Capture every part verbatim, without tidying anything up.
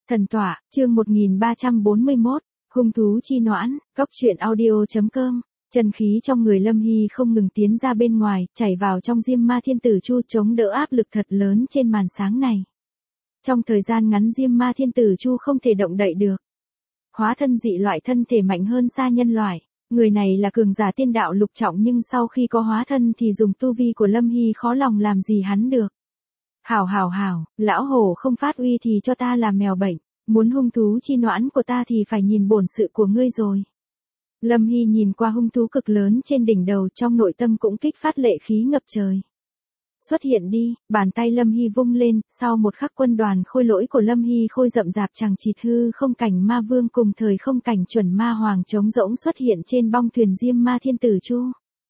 Thần tọa, chương một nghìn ba trăm bốn mươi mốt, hung thú chi noãn, cóc truyện audio.com. Chân khí trong người Lâm Hy không ngừng tiến ra bên ngoài, chảy vào trong Diêm Ma Thiên Tử Chu chống đỡ áp lực thật lớn trên màn sáng này. Trong thời gian ngắn Diêm Ma Thiên Tử Chu không thể động đậy được. Hóa thân dị loại thân thể mạnh hơn xa nhân loại. Người này là cường giả tiên đạo lục trọng nhưng sau khi có hóa thân thì dùng tu vi của Lâm Hy khó lòng làm gì hắn được. Hảo hảo hảo, lão hổ không phát uy thì cho ta làm mèo bệnh, muốn hung thú chi noãn của ta thì phải nhìn bổn sự của ngươi rồi. Lâm Hy nhìn qua hung thú cực lớn trên đỉnh đầu, trong nội tâm cũng kích phát lệ khí ngập trời. Xuất hiện đi, bàn tay Lâm Hy vung lên, sau một khắc quân đoàn khôi lỗi của Lâm Hy khôi rậm rạp chằng chịt hư không cảnh ma vương cùng thời không cảnh chuẩn ma hoàng trống rỗng xuất hiện trên bong thuyền Diêm Ma Thiên Tử Chu.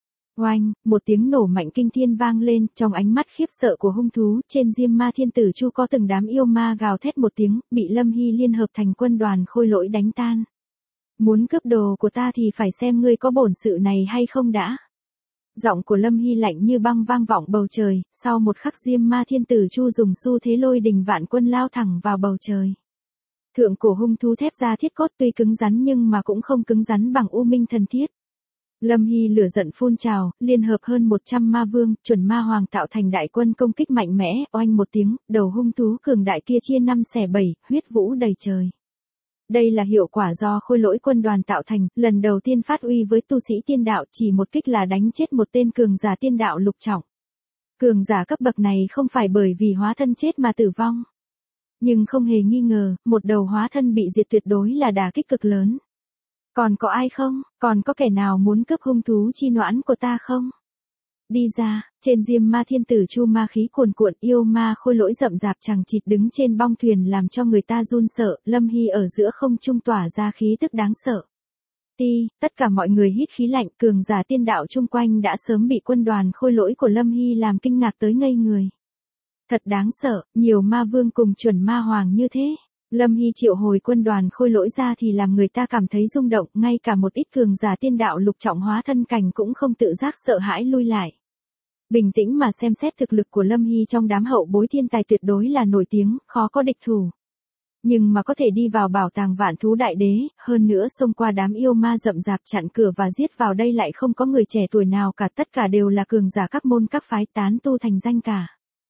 Oanh, một tiếng nổ mạnh kinh thiên vang lên, trong ánh mắt khiếp sợ của hung thú, trên Diêm Ma Thiên Tử Chu có từng đám yêu ma gào thét một tiếng, bị Lâm Hy liên hợp thành quân đoàn khôi lỗi đánh tan. Muốn cướp đồ của ta thì phải xem ngươi có bổn sự này hay không đã. Giọng của Lâm Hy lạnh như băng vang vọng bầu trời, sau một khắc Diêm Ma Thiên Tử Chu dùng xu thế lôi đình vạn quân lao thẳng vào bầu trời. Thượng cổ hung thú thép da thiết cốt tuy cứng rắn nhưng mà cũng không cứng rắn bằng U Minh Thần Thiết. Lâm Hy lửa giận phun trào, liên hợp hơn một trăm ma vương, chuẩn ma hoàng tạo thành đại quân công kích mạnh mẽ, oanh một tiếng, đầu hung thú cường đại kia chia năm xẻ bảy, huyết vũ đầy trời. Đây là hiệu quả do khôi lỗi quân đoàn tạo thành, lần đầu tiên phát uy với tu sĩ tiên đạo, chỉ một kích là đánh chết một tên cường giả tiên đạo lục trọng. Cường giả cấp bậc này không phải bởi vì hóa thân chết mà tử vong. Nhưng không hề nghi ngờ, một đầu hóa thân bị diệt tuyệt đối là đả kích cực lớn. Còn có ai không? Còn có kẻ nào muốn cướp hung thú chi noãn của ta không? Đi ra, trên Diêm Ma Thiên Tử Chu ma khí cuồn cuộn, yêu ma khôi lỗi rậm rạp chằng chịt đứng trên bong thuyền làm cho người ta run sợ, Lâm Hy ở giữa không trung tỏa ra khí tức đáng sợ. Ti, tất cả mọi người hít khí lạnh, cường giả tiên đạo chung quanh đã sớm bị quân đoàn khôi lỗi của Lâm Hy làm kinh ngạc tới ngây người. Thật đáng sợ, nhiều ma vương cùng chuẩn ma hoàng như thế. Lâm Hy triệu hồi quân đoàn khôi lỗi ra thì làm người ta cảm thấy rung động, ngay cả một ít cường giả tiên đạo lục trọng hóa thân cảnh cũng không tự giác sợ hãi lui lại. Bình tĩnh mà xem xét thực lực của Lâm Hy trong đám hậu bối thiên tài tuyệt đối là nổi tiếng, khó có địch thủ. Nhưng mà có thể đi vào bảo tàng vạn thú đại đế, hơn nữa xông qua đám yêu ma rậm rạp chặn cửa và giết vào đây lại không có người trẻ tuổi nào cả, tất cả đều là cường giả các môn các phái tán tu thành danh cả.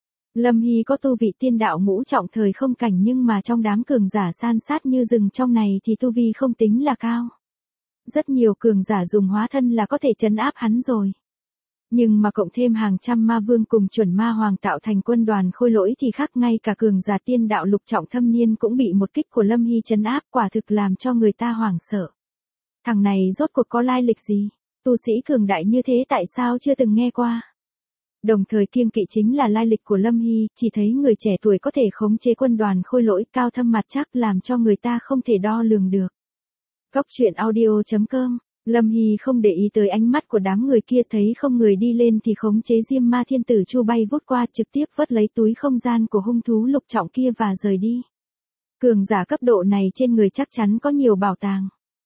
Lâm Hy có tu vị tiên đạo ngũ trọng thời không cảnh nhưng mà trong đám cường giả san sát như rừng trong này thì tu vi không tính là cao. Rất nhiều cường giả dùng hóa thân là có thể trấn áp hắn rồi. Nhưng mà cộng thêm hàng trăm ma vương cùng chuẩn ma hoàng tạo thành quân đoàn khôi lỗi thì khác, ngay cả cường giả tiên đạo lục trọng thâm niên cũng bị một kích của Lâm Hy trấn áp, quả thực làm cho người ta hoảng sợ. Thằng này rốt cuộc có lai lịch gì? Tu sĩ cường đại như thế tại sao chưa từng nghe qua? Đồng thời kiêng kỵ chính là lai lịch của Lâm Hy, chỉ thấy người trẻ tuổi có thể khống chế quân đoàn khôi lỗi cao thâm mặt chắc làm cho người ta không thể đo lường được. Cóc truyện audio.com. Lâm Hy không để ý tới ánh mắt của đám người kia, thấy không người đi lên thì khống chế Diêm Ma Thiên Tử Chu bay vút qua, trực tiếp vớt lấy túi không gian của hung thú lục trọng kia và rời đi. Cường giả cấp độ này trên người chắc chắn có nhiều bảo tàng.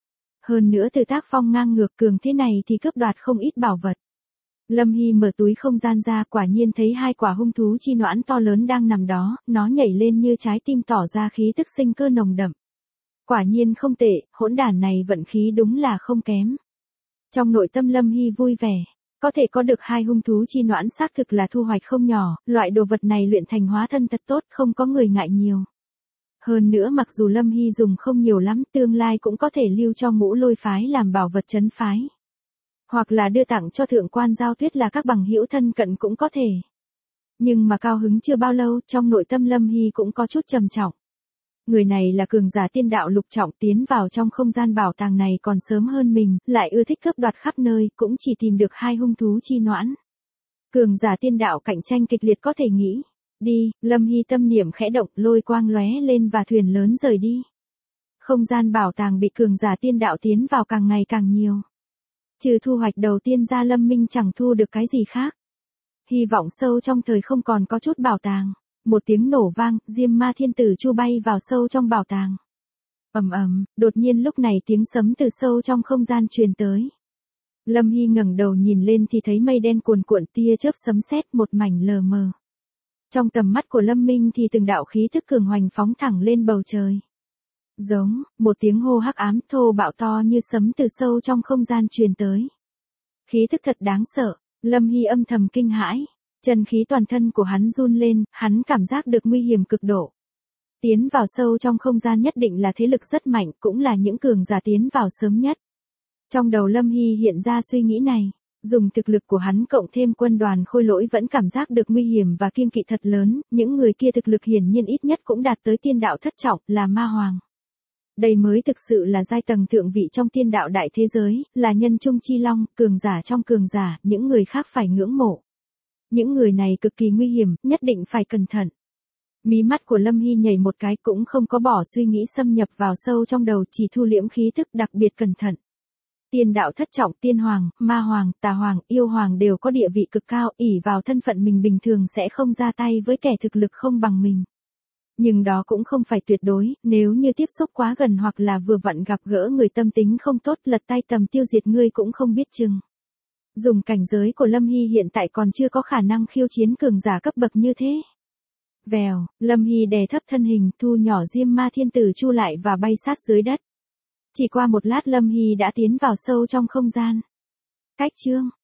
Hơn nữa từ tác phong ngang ngược cường thế này thì cướp đoạt không ít bảo vật. Lâm Hy mở túi không gian ra, quả nhiên thấy hai quả hung thú chi noãn to lớn đang nằm đó, nó nhảy lên như trái tim tỏ ra khí tức sinh cơ nồng đậm. Quả nhiên không tệ, hỗn đản này vận khí đúng là không kém. Trong nội tâm Lâm Hy vui vẻ, có thể có được hai hung thú chi noãn xác thực là thu hoạch không nhỏ, loại đồ vật này luyện thành hóa thân thật tốt, không có người ngại nhiều. Hơn nữa mặc dù Lâm Hy dùng không nhiều lắm, tương lai cũng có thể lưu cho Ngũ Lôi phái làm bảo vật trấn phái. Hoặc là đưa tặng cho thượng quan Giao Tuyết là các bằng hữu thân cận cũng có thể. Nhưng mà cao hứng chưa bao lâu, trong nội tâm Lâm Hy cũng có chút trầm trọng. Người này là cường giả tiên đạo lục trọng, tiến vào trong không gian bảo tàng này còn sớm hơn mình, lại ưa thích cướp đoạt khắp nơi, cũng chỉ tìm được hai hung thú chi noãn. Cường giả tiên đạo cạnh tranh kịch liệt có thể nghĩ. Đi, Lâm Hy tâm niệm khẽ động, lôi quang lóe lên và thuyền lớn rời đi. Không gian bảo tàng bị cường giả tiên đạo tiến vào càng ngày càng nhiều. Trừ thu hoạch đầu tiên ra, Lâm Minh chẳng thu được cái gì khác. Hy vọng sâu trong thời không còn có chút bảo tàng. Một tiếng nổ vang, Diêm Ma Thiên Tử Chu bay vào sâu trong bảo tàng. Ầm ầm, đột nhiên lúc này tiếng sấm từ sâu trong không gian truyền tới. Lâm Hy ngẩng đầu nhìn lên thì thấy mây đen cuồn cuộn, tia chớp sấm sét, một mảnh lờ mờ. Trong tầm mắt của Lâm Minh thì từng đạo khí thức cường hoành phóng thẳng lên bầu trời. Giống, một tiếng hô hắc ám thô bạo to như sấm từ sâu trong không gian truyền tới. Khí thức thật đáng sợ, Lâm Hy âm thầm kinh hãi. Chân khí toàn thân của hắn run lên, hắn cảm giác được nguy hiểm cực độ. Tiến vào sâu trong không gian nhất định là thế lực rất mạnh, cũng là những cường giả tiến vào sớm nhất. Trong đầu Lâm Hy hiện ra suy nghĩ này, dùng thực lực của hắn cộng thêm quân đoàn khôi lỗi vẫn cảm giác được nguy hiểm và kiêng kỵ thật lớn, những người kia thực lực hiển nhiên ít nhất cũng đạt tới tiên đạo thất trọng, là ma hoàng. Đây mới thực sự là giai tầng thượng vị trong tiên đạo đại thế giới, là nhân trung chi long, cường giả trong cường giả, những người khác phải ngưỡng mộ. Những người này cực kỳ nguy hiểm, nhất định phải cẩn thận. Mí mắt của Lâm Hy nhảy một cái, cũng không có bỏ suy nghĩ xâm nhập vào sâu trong đầu, chỉ thu liễm khí thức đặc biệt cẩn thận. Tiên đạo thất trọng, tiên hoàng, ma hoàng, tà hoàng, yêu hoàng đều có địa vị cực cao, ỷ vào thân phận mình bình thường sẽ không ra tay với kẻ thực lực không bằng mình. Nhưng đó cũng không phải tuyệt đối, nếu như tiếp xúc quá gần hoặc là vừa vặn gặp gỡ người tâm tính không tốt, lật tay tầm tiêu diệt ngươi cũng không biết chừng. Dùng cảnh giới của Lâm Hy hiện tại còn chưa có khả năng khiêu chiến cường giả cấp bậc như thế. Vèo, Lâm Hy đè thấp thân hình, thu nhỏ Diêm Ma Thiên Tử Chu lại và bay sát dưới đất. Chỉ qua một lát Lâm Hy đã tiến vào sâu trong không gian. Cách chương